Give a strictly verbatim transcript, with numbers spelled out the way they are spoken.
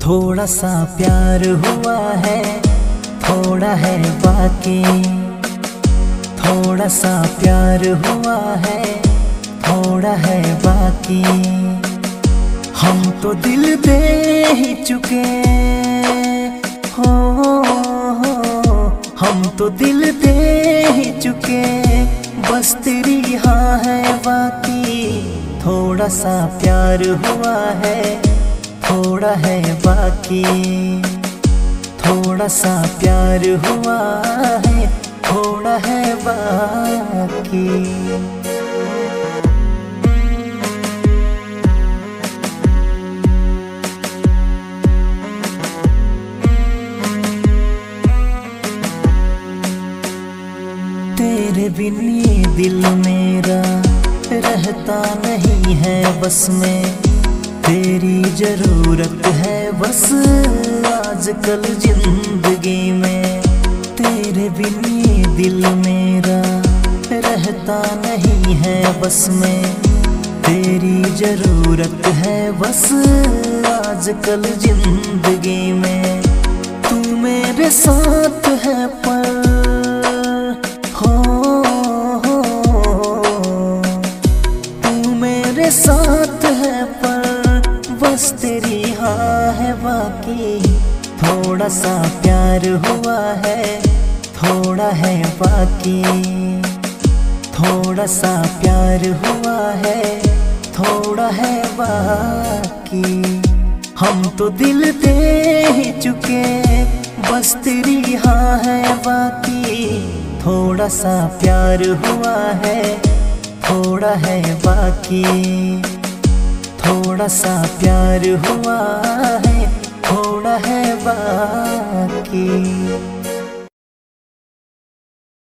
थोड़ा सा प्यार हुआ है, थोड़ा है बाकी। थोड़ा सा प्यार हुआ है, थोड़ा है बाकी। हम तो दिल दे ही चुके हो, हम तो दिल दे ही चुके, बस तेरी हाँ है बाकी। थोड़ा सा प्यार हुआ है, थोड़ा है बाकी। थोड़ा सा प्यार हुआ है, थोड़ा है बाकी। तेरे बिन ये दिल मेरा रहता नहीं है बस में। तेरी जरूरत है बस आजकल जिंदगी में। तेरे बिन ये दिल मेरा रहता नहीं है बस में। तेरी जरूरत है बस आजकल जिंदगी में। तू मेरे साथ है पर हो, हो, तू मेरे साथ है पर बस तेरी हाँ है बाकी। थोड़ा सा प्यार हुआ है, थोड़ा है बाकी। थोड़ा सा प्यार हुआ है, थोड़ा है बाकी। हम तो दिल दे ही चुके, बस तेरी हाँ है बाकी। थोड़ा सा प्यार हुआ है, थोड़ा है बाकी। थोड़ा सा प्यार हुआ है, थोड़ा है बाकी।